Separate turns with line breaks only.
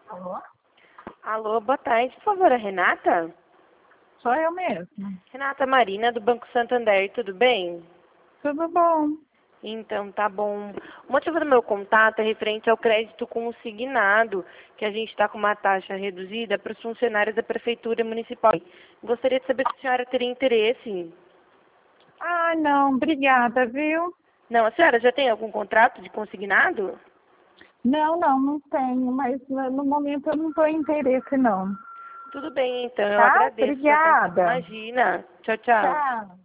Alô?
Alô, boa tarde, por favor, a Renata?
Sou eu mesma.
Renata Marina, do Banco Santander, tudo bem?
Tudo bom?
Então, tá bom. O motivo do meu contato é referente ao crédito consignado, que a gente está com uma taxa reduzida para os funcionários da Prefeitura Municipal. Gostaria de saber se a senhora teria interesse.
Ah, não, obrigada, viu?
Não, a senhora já tem algum contrato de consignado?
Não tenho, mas no momento eu não estou em interesse, não.
Tudo bem, então, eu
Tá?
agradeço.
Obrigada.
Imagina. Tchau, tchau.
Tchau.